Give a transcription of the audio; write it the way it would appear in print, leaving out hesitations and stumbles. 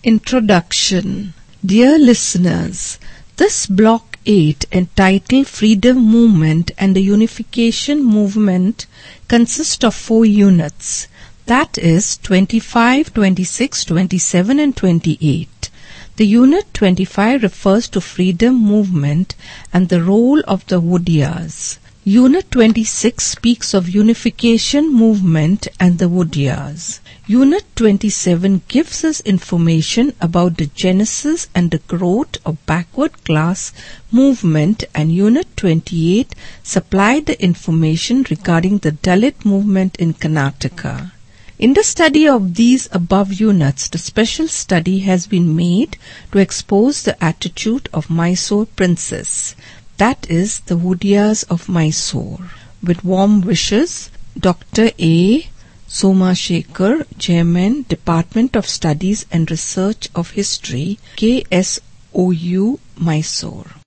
Introduction. Dear listeners, this Block 8 entitled Freedom Movement and the Unification Movement consists of 4 units, that is 25, 26, 27 and 28. The unit 25 refers to freedom movement and the role of the Wodeyars. Unit 26 speaks of unification movement and the Wodeyars. Unit 27 gives us information about the genesis and the growth of backward class movement, and Unit 28 supplied the information regarding the Dalit movement in Karnataka. In the study of these above units, the special study has been made to expose the attitude of Mysore Princess, that is, the Wodeyars of Mysore. With warm wishes, Dr. A. Somashekar, Chairman, Department of Studies and Research of History, KSOU, Mysore.